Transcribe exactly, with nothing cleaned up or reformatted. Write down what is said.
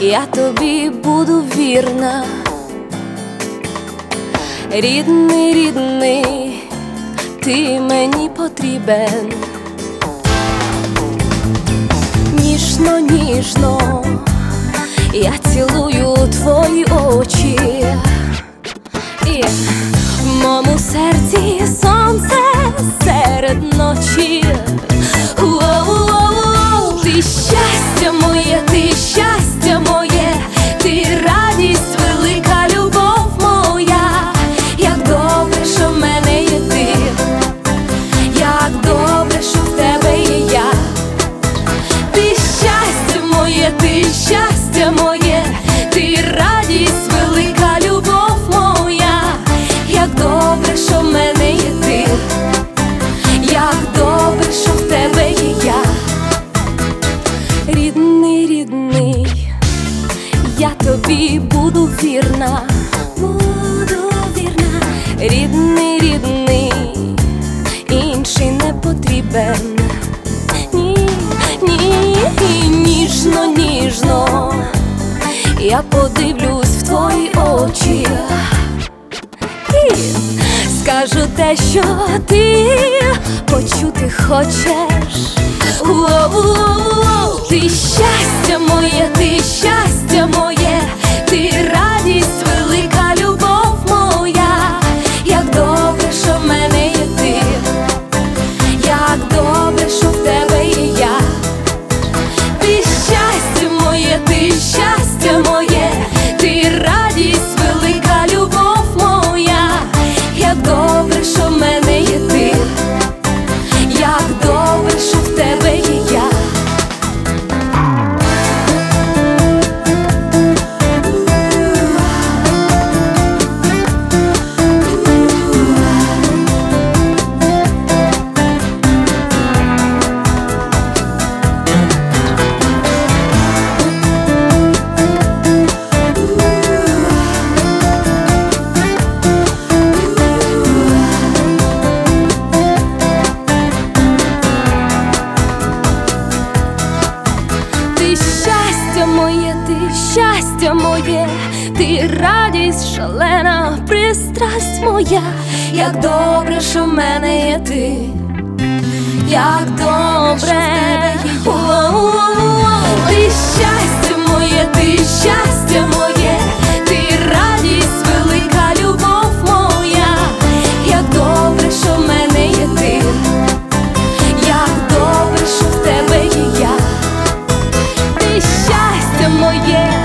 я тобі буду вірна. Рідний, рідний, ти мені потрібен. Ніжно, ніжно я цілую твої очі, і в моєму серці сонце серед ночі. Воу-воу-воу, ти щастя моє, ти щастя моє, ти радість велика, любов моя. Як добре, що в мене є ти, як добре, що в тебе є я. Ти щастя моє, ти щастя моє, ти радість велика, любов моя. Як добре, що в мене є ти, як добре, що в тебе є я. Рідний, рідний, я тобі буду вірна, буду вірна. Рідний, рідний, інший не потрібен. Ні, ні, ніжно, ніжно я подивлюсь в твої очі і скажу те, що ти почути хочеш. Воу-воу-воу, ти щастя моє, ти щастя моє, ти радість велика, любов моя. Як добре, що в мене є ти, як добре, що в тебе є я. Ти щастя моє, ти щастя моє, ти радість велика, любов моя. Як добре, що в мене є ти, як добре, що в тебе є я. Щастя моє, ти щастя моє, ти радість шалена, пристрасть моя. Як добре, що в мене є ти, як добре, о-о-о-о. Ти щастя моє, ти щастя моє, ти радість велика, любов моя. Як добре, що в мене є ти, як добре, що в тебе є я. Ти щастя моє,